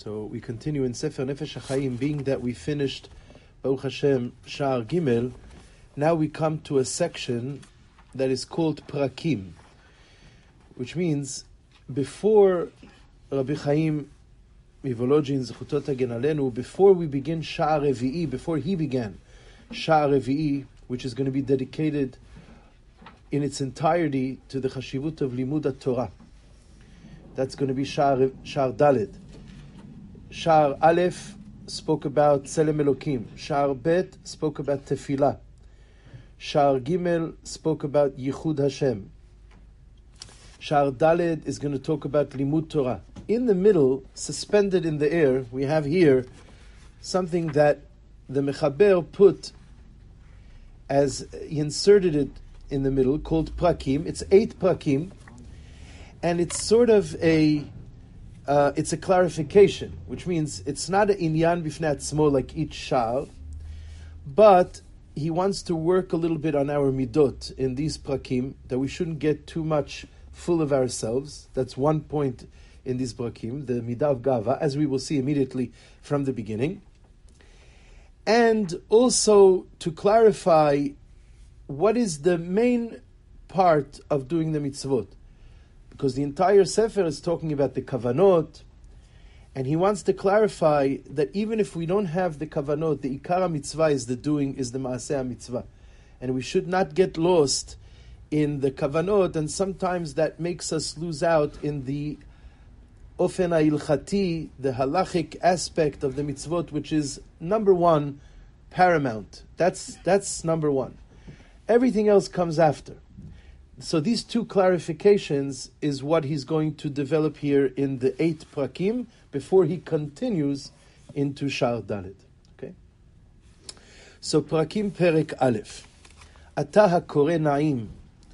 So we continue in Sefer Nefesh HaChaim, being that we finished Baruch Hashem Sha'ar Gimel. Now we come to a section that is called Prakim, which means before Rabbi Chaim Mivolojin Zechutot Hagen Alenu, before we begin Sha'ar Revi'i, before he began Sha'ar Revi'i, which is going to be dedicated in its entirety to the Chashivut of Limud Torah. That's going to be Sha'ar Dalet. Sha'ar Aleph spoke about Tselem Elokim. Sha'ar Bet spoke about Tefillah. Sha'ar Gimel spoke about Yichud Hashem. Sha'ar Dalet is going to talk about Limud Torah. In the middle, suspended in the air, we have here something that the Mechaber put as he inserted it in the middle, called Prakim. It's 8 Prakim, and it's sort of it's a clarification, which means it's not an inyan bifnei atzmo like each sha'ar, but he wants to work a little bit on our midot in these prakim, that we shouldn't get too much full of ourselves. That's one point in these prakim, the midah of gava, as we will see immediately from the beginning. And also to clarify what is the main part of doing the mitzvot. Because the entire Sefer is talking about the kavanot, and he wants to clarify that even if we don't have the kavanot, the ikara mitzvah is the doing, is the maaseh mitzvah. And we should not get lost in the kavanot, and sometimes that makes us lose out in the ofen ha'ilchati, the halachic aspect of the mitzvot, which is number one, paramount. That's number one. Everything else comes after. So these two clarifications is what he's going to develop here in the 8 prakim before he continues into Sha'ar Dalet. Okay? So prakim perek aleph. Ata hakore na'im.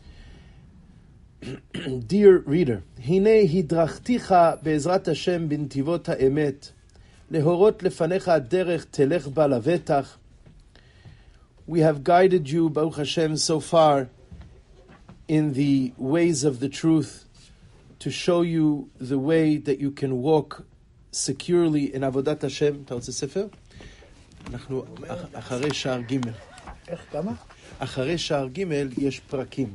Dear reader, hine hidrachticha be'ezrat Hashem b'ntivot ha'emet, lehorot lefanecha derech telech ba lavetach. We have guided you, Baruch Hashem, so far in the ways of the truth, to show you the way that you can walk securely in Avodat Hashem. אתה רוצה ספר? אנחנו אחרי שער ג'. איך, כמה? אחרי שער ג' יש פרקים.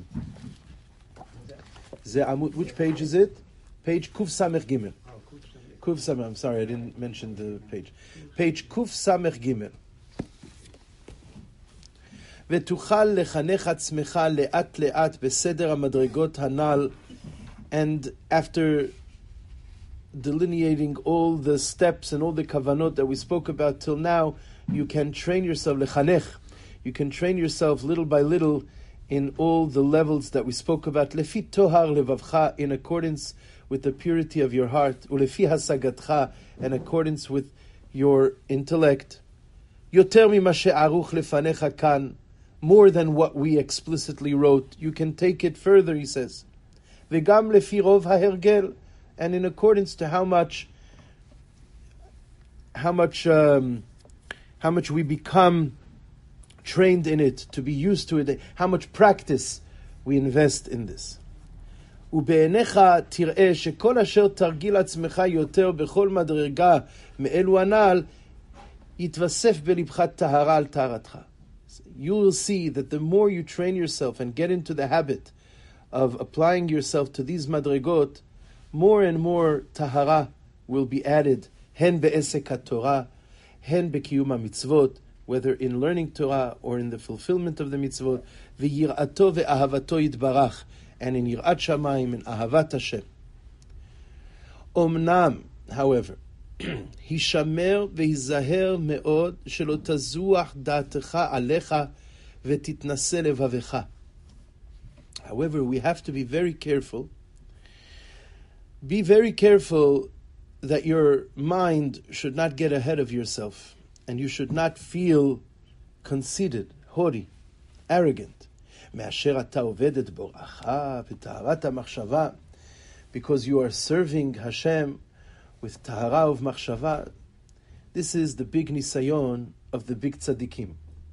זה עמוד, which page is it? Page קוף סמך ג'. קוף סמך, I'm sorry, I didn't mention the page. Page קוף סמך ג'. ותוכל לחנך עצמך לאט לאט בסדר המדרגות הנ"ל, and after delineating all the steps and all the kavanot that we spoke about till now, you can train yourself lechanech. You can train yourself little by little in all the levels that we spoke about. Lefi tohar levavcha, in accordance with the purity of your heart. Ulefi hasagatcha, in accordance with your intellect. Yoter mima she'aruch lefanecha kan, more than what we explicitly wrote. You can take it further, he says. V'gam lefi rov hahergel, and in accordance to how much we become trained in it, to be used to it, how much practice we invest in this. ובעיניך תראה שכל אשר תרגיל עצמך יותר בכל מדרגה מאלו הנ"ל, יתווסף בלבך טהרה על טהרתך. You will see that the more you train yourself and get into the habit of applying yourself to these madrigot, more and more tahara will be added, hen be'esek HaTorah, hen be'kiyum HaMitzvot, whether in learning Torah or in the fulfillment of the mitzvot, v'yirato ve'ahavato yitbarach, and in yirat shamayim and ahavat Hashem. Omnam, however, הישמר והיזהר מאוד שלא תזוח דעתך עליך ותתנשא לבבך. However, we have to be very careful. Be very careful that your mind should not get ahead of yourself, and you should not feel conceited, haughty, arrogant. מאשר אתה עובד את בוראך וטהרת המחשבה, because you are serving Hashem with tahara of machshava. This is the big nisayon of the big tzaddikim.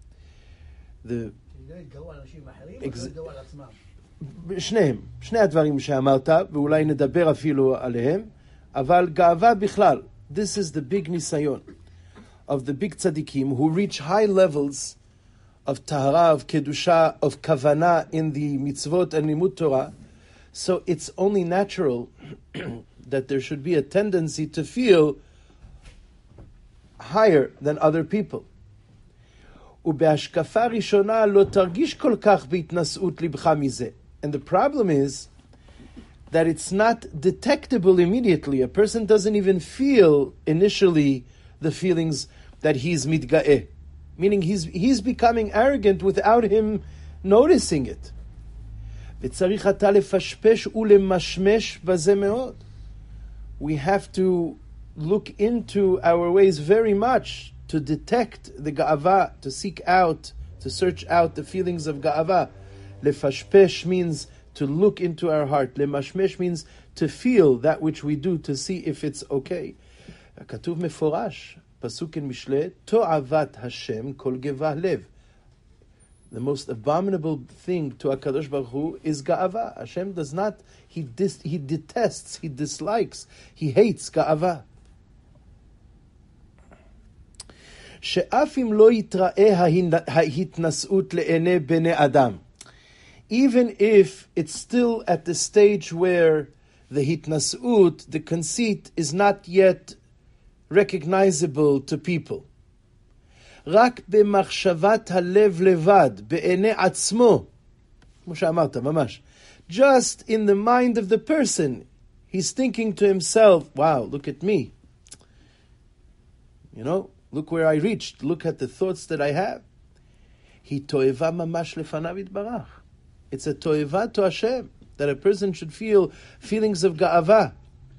שניהם, שני הדברים שאמרת, ואולי נדבר אפילו עליהם, אבל גאווה בכלל, This is the big nisayon of the big tzaddikim who reach high levels of tahara, of kedusha, of kavana in the mitzvot and limud Torah. So it's only natural that there should be a tendency to feel higher than other people. And the problem is that it's not detectable immediately. A person doesn't even feel initially the feelings that he's mitga'eh, meaning he's becoming arrogant without him noticing it. We have to look into our ways very much to detect the ga'ava, to seek out, to search out the feelings of ga'ava. Lefashpesh means to look into our heart. Lemashmesh means to feel that which we do, to see if it's okay. Katuv meforash, pasuk in Mishle, to'avat Hashem kol gevah lev. The most abominable thing to HaKadosh Baruch Hu is ga'ava. Hashem does not, he detests, he dislikes, he hates ga'ava. שאף אם לא יתראה ההתנשאות לעיני בני אדם. Even if it's still at the stage where the hitnasut, the conceit, is not yet recognizable to people. רק במחשבת הלב לבד, בעיני עצמו, כמו שאמרת, ממש. Just in the mind of the person, he's thinking to himself, wow, look at me. You know, look where I reached, look at the thoughts that I have. היא תועבה ממש לפניו יתברך. It's a toeva to Hashem, that a person should feel feelings of ga'ava.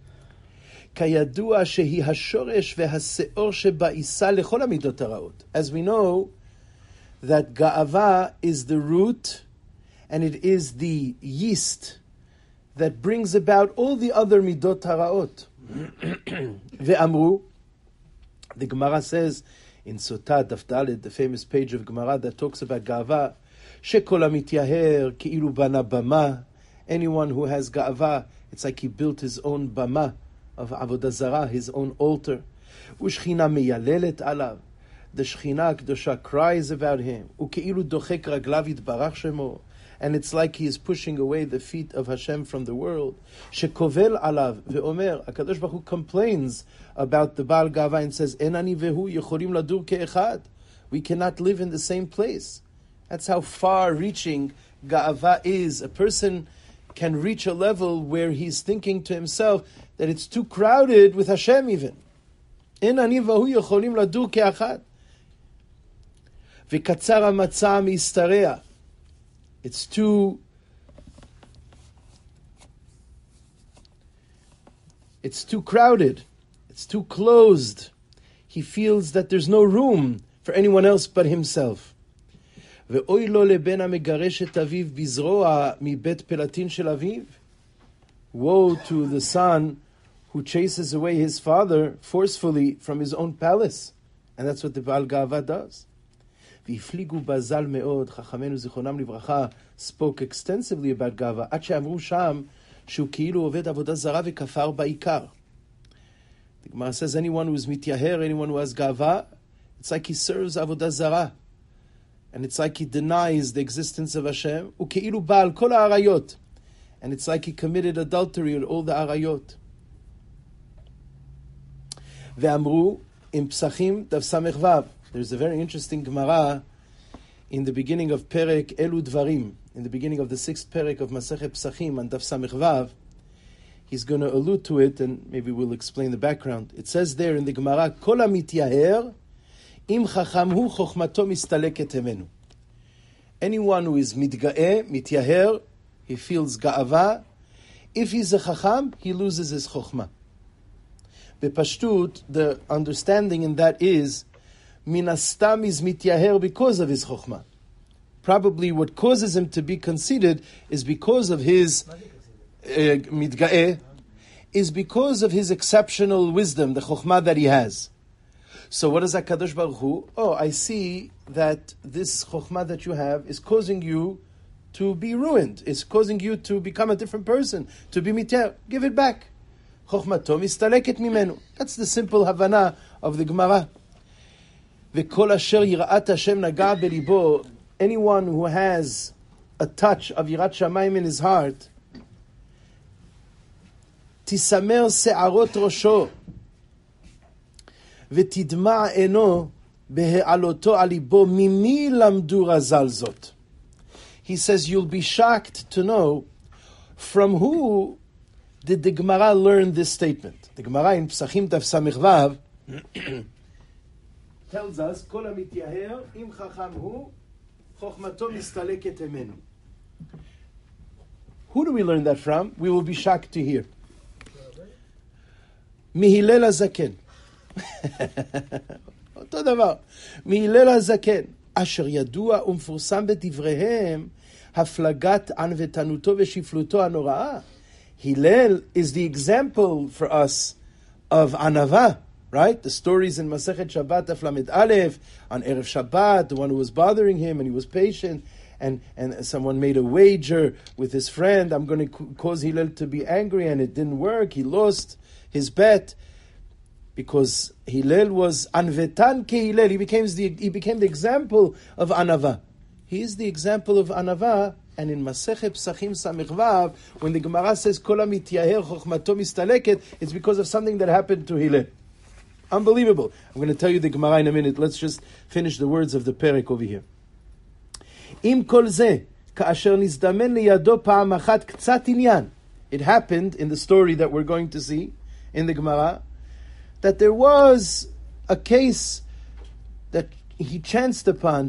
כידוע שהיא השורש והשאור שבעיסה לכל המידות הרעות. As we know, that ga'ava is the root, and it is the yeast that brings about all the other midot haraot. Ve'amru, the Gemara says in Sotah Daf Daled, the famous page of Gemara that talks about ga'ava, Shekol hamityaher ki'ilu bana bama. Anyone who has ga'ava, it's like he built his own bama of avodah zarah, his own altar. Ushchina meyalelet alav. The Shechina Kedosha cries about him. Uke'ilu dochek raglav yitbarach shemo. And it's like he is pushing away the feet of Hashem from the world. Shekovel alav ve'omer. HaKadosh Baruch Hu complains about the Baal Ga'ava and says, En ani vehu yecholim ladur ke'echad. We cannot live in the same place. That's how far-reaching Ga'ava is. A person can reach a level where he's thinking to himself that it's too crowded with Hashem even. En ani vehu yecholim ladur ke'echad. V'katzar hamatzah mistareah. It's too crowded. It's too closed. He feels that there's no room for anyone else but himself. ואוי לו לבן המגרש את אביו בזרוע מבית פלטין של אביו. Woe to the son who chases away his father forcefully from his own palace. And that's what the Baal Ga'ava does. והפליגו בזל מאוד, חכמינו זיכרונם לברכה, spoke extensively about גאווה, עד שאמרו שם שהוא כאילו עובד עבודה זרה וכפר בעיקר. The Gemara says anyone who is mityaher, anyone who has ga'ava, it's like he serves avodah zara, and it's like he denies the existence of Hashem. Uke'ilu ba'al kol ha'arayot, and it's like he committed adultery with all the arayot. Ve'amru im Psachim daf samech vav. There's a very interesting Gemara in the beginning of Perek Elu Dvarim, in the beginning of the 6th Perek of Masechet Psachim and Daf Samech Vav. He's going to allude to it, and maybe we'll explain the background. It says there in the Gemara, Kol hamityaher im chacham hu chochmato mistaleket hemenu. Anyone who is mitga'eh, mityaher, he feels ga'ava. If he's a chacham, he loses his chokhmah. Bepashtut, the understanding in that is, Minastam is mityaher because of his chokhmah. Probably what causes him to be conceited is because of his mitga'eh, is because of his exceptional wisdom, the chokhmah that he has. So what does HaKadosh Baruch Hu? Oh, I see that this chokhmah that you have is causing you to be ruined. It's causing you to become a different person, to be mityaher. Give it back. חוכמתו מסתלקת ממנו. That's the simple הבנה of the Gemara. וכל אשר יראת השם נגע בליבו, anyone who has a touch of yirat shamayim in his heart, תסמר שערות ראשו, ותדמע עינו בהעלותו על ליבו, ממי למדו רז"ל זאת. He says, you'll be shocked to know from who did the Gemara learn this statement. The Gemara in Psachim Daf Samech Vav tells us, כל המתייהר אם חכם הוא, חוכמתו מסתלקת ממנו. Who do we learn that from? We will be shocked to hear. מהלל הזקן. אותו דבר. מהלל הזקן, אשר ידוע ומפורסם בדבריהם, הפלגת ענוותנותו ושפלותו הנוראה. Hillel is the example for us of anava, right? The stories in Masechet Shabbat Daf Lamed Aleph, on Erev Shabbat, the one who was bothering him and he was patient, and someone made a wager with his friend, I'm going to cause Hillel to be angry, and it didn't work. He lost his bet because Hillel was anvetan ke Hillel. He became the example of anava. He is the example of anava. And in Masechet Psachim Samech Vav, when the Gemara says Kol hamityaher chochmato mistaleket, it's because of something that happened to Hillel. Unbelievable. I'm going to tell you the Gemara in a minute. Let's just finish the words of the perek over here. Im kol zeh kaasher nizdamen liyado pa'am achat ktsat inyan. It happened in the story that we're going to see in the Gemara that there was a case that he chanced upon,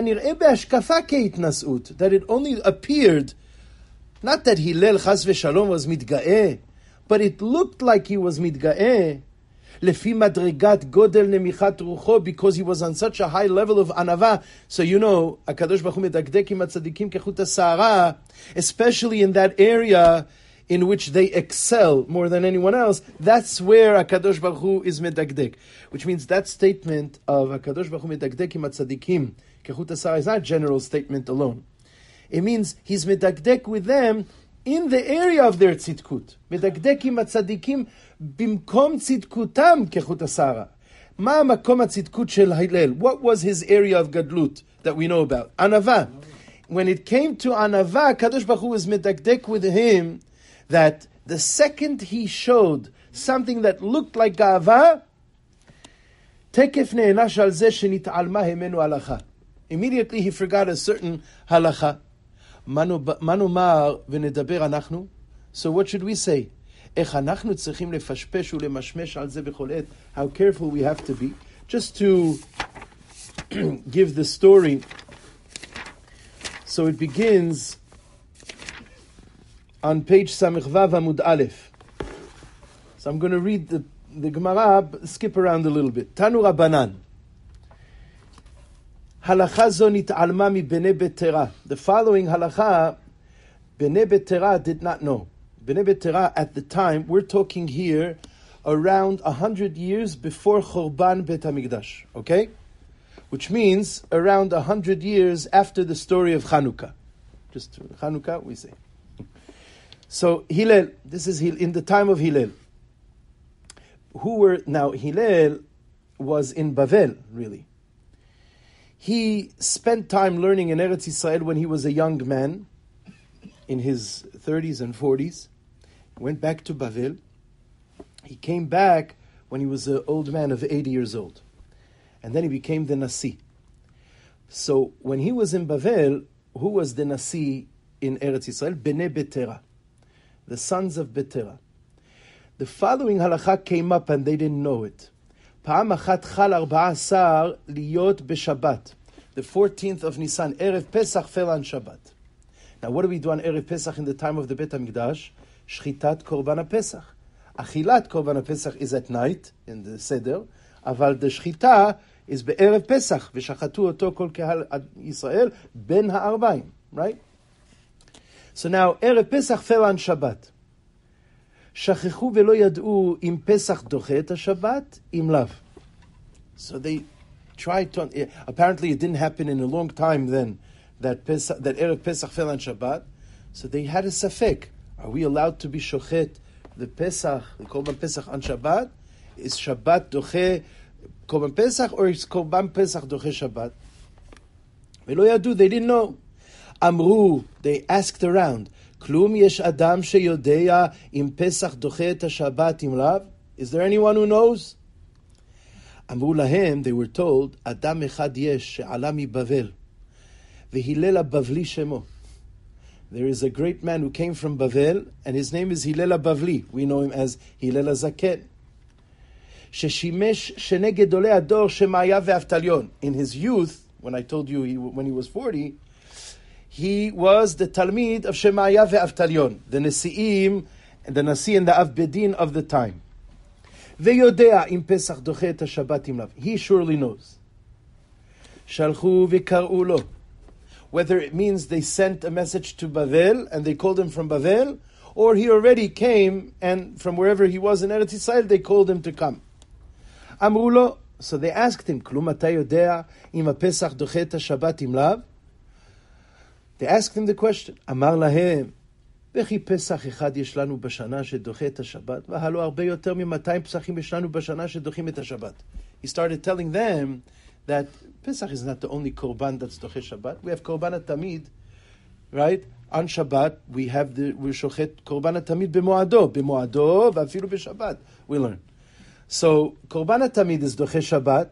that it only appeared, not that Hillel chas v'shalom was mitga'eh, but it looked like he was mitga'eh, lefi madrigat godel nemichat rucho, because he was on such a high level of anava. So you know, HaKadosh Baruch Hu medagdek im hatzadikim kechut ha'sa'ara, especially in that area in which they excel more than anyone else. That's where HaKadosh Baruch Hu is medagdek. Which means that statement of HaKadosh Baruch Hu medagdek im hatzadikim kechut ha'sa'ara is not a general statement alone. It means he's medagdek with them in the area of their tzidkut. Medagdek im hatzadikim bimkom tzidkutam kechut ha'sa'ara. Ma makom hatzidkut shel Hillel. What was his area of gadlut that we know about? Anava. When it came to anava, HaKadosh Baruch Hu was medagdek with him that the second he showed something that looked like ga'ava, tekef ne'enash al zeh shenit'alma hemenu halacha. Immediately he forgot a certain halacha. Manumar v'nedaber anachnu. So what should we say? Ech anachnu tzrichim lefashpesh u'lemashmesh al zeh b'chol et. How careful we have to be. Just to give the story. So it begins on page Samech Vav Amud Aleph. So I'm going to read the Gemara, skip around a little bit. Tanu Rabbanan. Halacha zo nit'alma mi bnei Betera. The following halacha, bnei Betera did not know. Bnei Betera at the time, we're talking here around 100 years before Chorban Bet HaMikdash. Okay? Which means around 100 years after the story of Chanukah. Just Chanukah, we say. So Hillel, this is in the time of Hillel. Hillel was in Bavel, really. He spent time learning in Eretz Yisrael when he was a young man, in his 30s and 40s. He went back to Bavel. He came back when he was an old man of 80 years old. And then he became the Nasi. So when he was in Bavel, who was the Nasi in Eretz Yisrael? Bnei Betera, the sons of Betera. The following halacha came up and they didn't know it. Pa'am achat chal 14 liyot b'Shabbat. The 14th of Nisan, Erev Pesach fell on Shabbat. Now what do we do on Erev Pesach in the time of the Bet HaMikdash? Shchitat Korban HaPesach. Achilat Korban HaPesach is at night, in the Seder, aval the Shchita is be'erev Pesach, v'shachatu oto kol kehal Yisrael ben ha'arbaim, right? So now, Erev Pesach fell on Shabbat. Shachechu velo yad'u im Pesach doche et Shabbat im lav. So they tried to... Apparently it didn't happen in a long time then, that Erev Pesach fell on Shabbat. So they had a safek. Are we allowed to be shochet the Pesach, the Korban Pesach on Shabbat, is Shabbat doche Korban Pesach or is Korban Pesach doche Shabbat? Velo yadu, they didn't know. Amru, they asked around, Klum yesh adam sheyodea im Pesach doche et Shabbat im lav? Is there anyone who knows? Amru lahem, they were told, Adam echad yesh she'ala mi Bavel, v'Hillel Bavli shemo. There is a great man who came from Bavel, and his name is Hillel Bavli. We know him as Hillel Zaken. Sheshimesh shene gedolei ador Shemaya ve'Avtalion. In his youth, when I told you when he was 40, he was the Talmid of Shemaya ve'Avtalion, the Nesi'im, the Nasi and the Av Bedin of the time. Ve'yodea im Pesach doche et Shabbat im lav. He surely knows. Shalchu v'kar'u lo. Whether it means they sent a message to Bavel and they called him from Bavel, or he already came and from wherever he was in Eretz Yisrael, they called him to come. Amru lo. So they asked him, Klum ata yodea im Pesach doche et Shabbat im lav? They asked him the question. Amar lahem, וכי פסח אחד יש לנו בשנה שדוחה את השבת, והלא הרבה יותר מ-200 פסחים יש לנו בשנה שדוחים את השבת. He started telling them that Pesach is not the only korban that's doche Shabbat. We have korban tamid, right? On Shabbat we shochet korban tamid b'moado, v'afilu b'Shabbat. We learn. So korban tamid is doche Shabbat.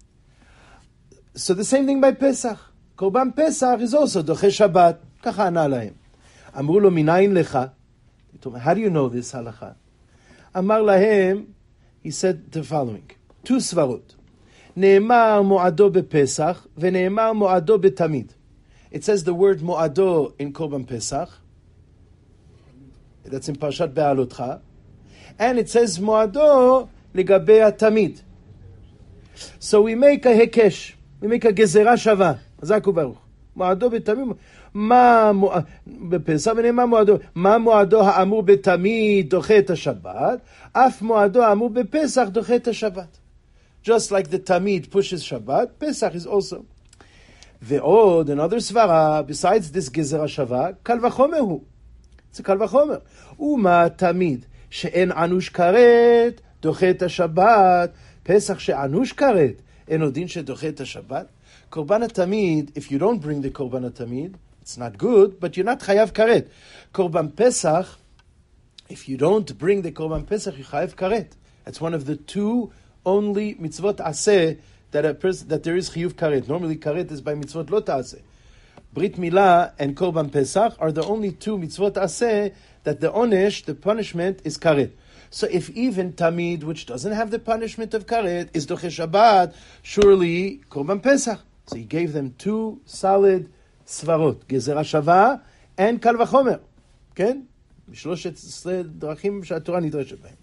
So the same thing by Pesach. Korban Pesach is also doche Shabbat. ככה ענה להם. אמרו לו, מניין לך? How do you know this halacha? אמר להם, he said the following, two סברות. נאמר מועדו בפסח, ונאמר מועדו בתמיד. It says the word מועדו in Korban Pesach. That's in פרשת בעלותך. And it says מועדו לגבי התמיד. So we make a היקש. We make a גזרה שווה. חזק וברוך. מועדו בתמיד. מה בפסח ונאמר מועדו. מה מועדו האמור בתמיד דוחה את השבת, אף מועדו האמור בפסח דוחה את השבת. Just like the Tamid pushes Shabbat, Pesach is also. ועוד, another svara, besides this גזרה שווה, קל וחומר הוא. זה קל וחומר. ומה תמיד שאין ענוש כרת, דוחה את השבת. פסח שענוש כרת, אין עוד דין שדוחה את השבת. קורבן התמיד, if you don't bring the קורבן התמיד, it's not good, but you're not חייב כרת. קורבן פסח, if you don't bring the קורבן פסח, you חייב כרת. That's one of the two only mitzvot aseh that there is chiyuv karet. Normally karet is by mitzvot lo ta'aseh. Brit Milah and Korban Pesach are the only two mitzvot aseh that the onesh, the punishment, is karet. So if even Tamid, which doesn't have the punishment of karet, is doche Shabbat, surely Korban Pesach. So he gave them two solid svarot, gezerah shava and kal vachomer. כן? ב13 דרכים שהתורה נדרשת בהם.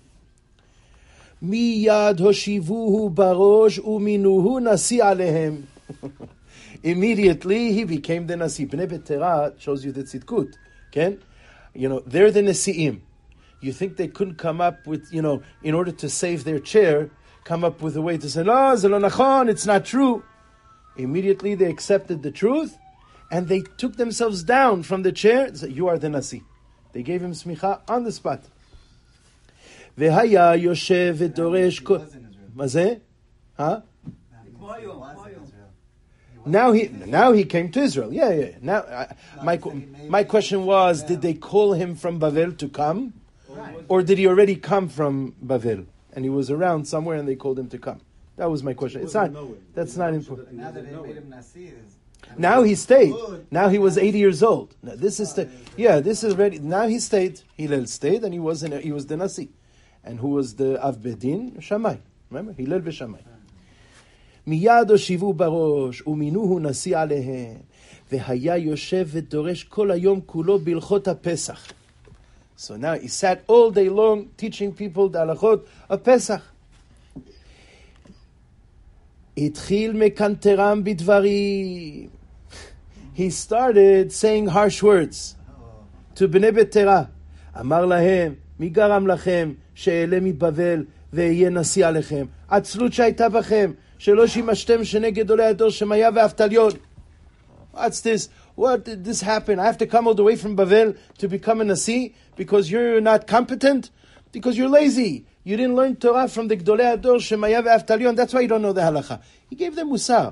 מיד הושיבוהו בראש ומינוהו נשיא עליהם. Immediately he became the nasi. Bnei Betera shows you the tzidkut. Okay? You know, they're the nesi'im. You think they couldn't come up with, you know, in order to save their chair, come up with a way to say, no, זה לא נכון, it's not true. Immediately they accepted the truth and they took themselves down from the chair. They said, you are the nasi. They gave him smicha on the spot. והיה יושב ודורש כל... מה זה? Huh? Now he came to Israel. Yeah. Now my question was, did they call him from Bavel to come? Or did he already come from Bavel? And he was around somewhere and they called him to come. That was my question. It's not, that's not important. Now that they made him Nasi, now he stayed. Now he was 80 years old. Now this is ready. Now he stayed. Hillel stayed and he was the Nasi. And who was the Av Bedin? Shammai. Remember? Hillel v'Shammai. מיד הושיבו בראש, ומינוהו נשיא עליהם, והיה יושב ודורש כל היום כולו בהלכות הפסח. So now he sat all day long teaching people the halachot of Pesach. התחיל מקנטרם בדברים. He started saying harsh words to בני בתרה. אמר להם, מי גרם לכם שאעלה מבבל ואהיה נשיא עליכם? עצלות שהייתה בכם. שלא שימשתם שני גדולי הדור שמיה ואבטליון. What's this? What did this happen? I have to come all the way from Bavel to become a Nasi because you're not competent? Because you're lazy. You didn't learn Torah from the Gdolei Ador, Shemaya ve'Avtalion. That's why you don't know the halacha. He gave them musar.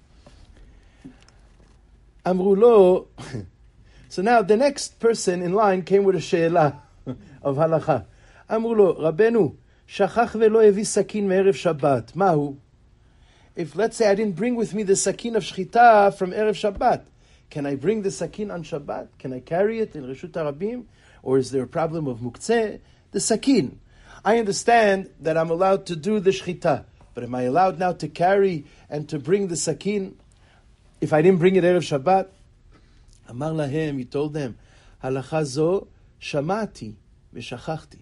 Amru lo. So now the next person in line came with a she'ela of halacha. Amru lo, Rabbeinu, shachach ve'lo evi sakin me'erev Shabbat. Mahu? If, let's say, I didn't bring with me the sakin of shchita from erev Shabbat, can I bring the sakin on Shabbat? Can I carry it in Reshut HaRabim? Or is there a problem of muktzeh? The sakin. I understand that I'm allowed to do the shchita, but am I allowed now to carry and to bring the sakin if I didn't bring it erev Shabbat? Amar lahem, he told them, halacha zo shamati v'shachachti.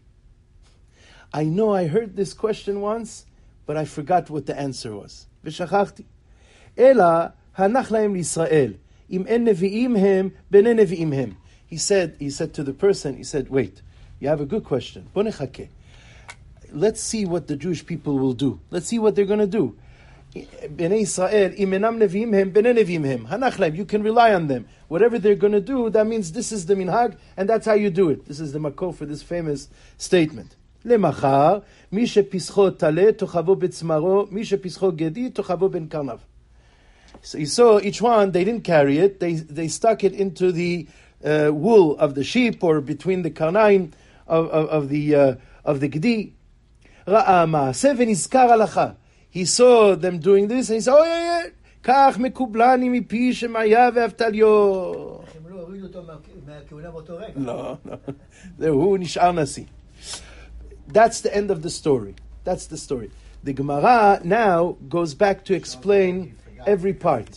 I know I heard this question once, but I forgot what the answer was. V'shachachti. Ela hanach lahem l'Yisrael. Im en nevi'im hem, b'nei nevi'im hem. He said to the person, he said, wait, you have a good question. Bo nechakeh. Let's see what the Jewish people will do. Let's see what they're going to do. Bnei Israel, im enam nevi'im hem, b'nei nevi'im hem. Hanach lahem, you can rely on them. Whatever they're going to do, that means this is the minhag, and that's how you do it. This is the makor for this famous statement. Lemachar, mi shepischo taleh, tochavo betzmaro, mi shepischo gedi, tochavo ben karnav. So you saw each one, they didn't carry it, they stuck it into the wool of the sheep or between the karnaim of the gedi. Ra'a ma'aseh v'nizkar halacha. He saw them doing this and he said, oh yeah, כך מקובלני מפי שמעיה ואבטליו. הם לא הורידו אותו מהכהונה באותו רגע. No. הוא נשאר נשיא. That's the end of the story. That's the story. The Gemara now goes back to explain every part.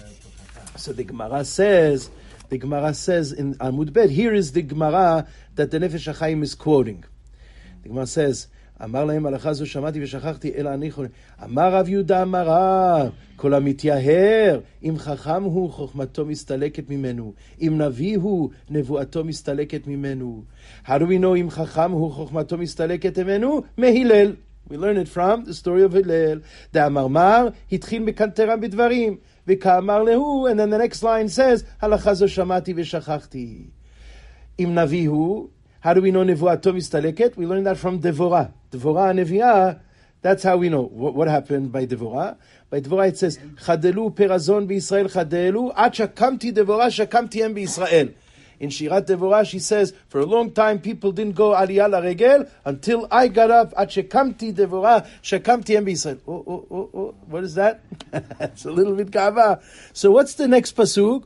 So the Gemara says in Amud Bet, here is the Gemara that the Nefesh HaChaim is quoting. The Gemara says, אמר להם הלכה זו שמעתי ושכחתי אלא אני חולם. אמר רב יהודה אמר רב, כל המתייהר, אם חכם הוא חוכמתו מסתלקת ממנו, אם נביא הוא נבואתו מסתלקת ממנו. How do we know אם חכם הוא חוכמתו מסתלקת ממנו? מהלל. We learn it from the story of הלל. דאמר התחיל מקנטרה בדברים, וכאמר להו, and then the next line says, הלכה זו שמעתי ושכחתי. אם נביא הוא, how do we know nevuato mistaleket? We learn that from Devorah. Devorah and Neviah, that's how we know. What happened by Devorah? By Devorah it says, Chadelu perazon b'Yisrael chadelu, ad shakamti Devorah shakamti em b'Yisrael. In Shirat Devorah she says, for a long time people didn't go aliyah laregel until I got up, ad shakamti Devorah shakamti em b'Yisrael. Oh, what is that? It's a little bit kava. So what's the next pasuk?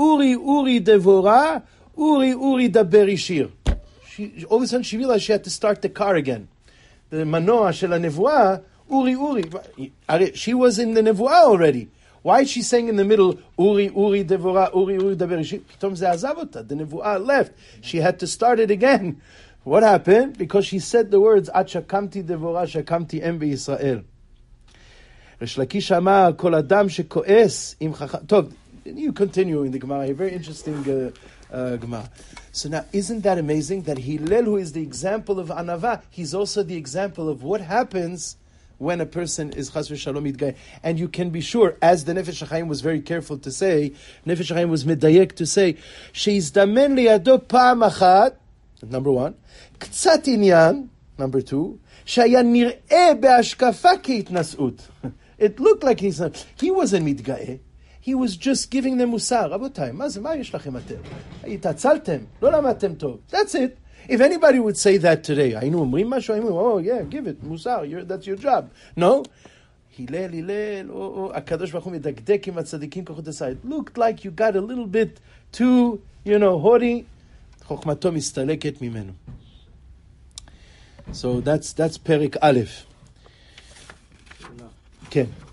Uri Devorah, Uri daber ishir. All of a sudden she realized she had to start the car again. The manoah shel nevuah, Uri. She was in the nevuah already. Why is she saying in the middle, Uri Devorah, Uri daber ishir? Pitom ze azav ota. The nevuah left. She had to start it again. What happened? Because she said the words, Ad shakamti Devorah, shakamti em b'Yisrael. Resh Lakish amar, kol adam shekoes im chacham. Tov, you continue in the Gemara. A very interesting Gemara. So now, isn't that amazing that Hillel, who is the example of Anava, he's also the example of what happens when a person is Chas v'Shalom Yitgay. And you can be sure, as the Nefesh HaChaim was very careful to say, Nefesh HaChaim was medayek to say, sheizdamen liyado pa'am achat, number one, k'tzat inyan, number two, shaya nir'eh be'ashkafa ke'itnas'ut. It looked like he wasn't Mitgay. He was just giving them musar. Rabotai, מה יש לכם אתם? התעצלתם, לא למדתם טוב. That's it. If anybody would say that today, היינו אומרים משהו, היינו, oh yeah, give it, musar, that's your job. No? הלל, הקדוש ברוך הוא מדקדק עם הצדיקים כוחות הסייד. Looked like you got a little bit too, haughty. חוכמתו מסתלקת ממנו. So that's פרק א'. כן.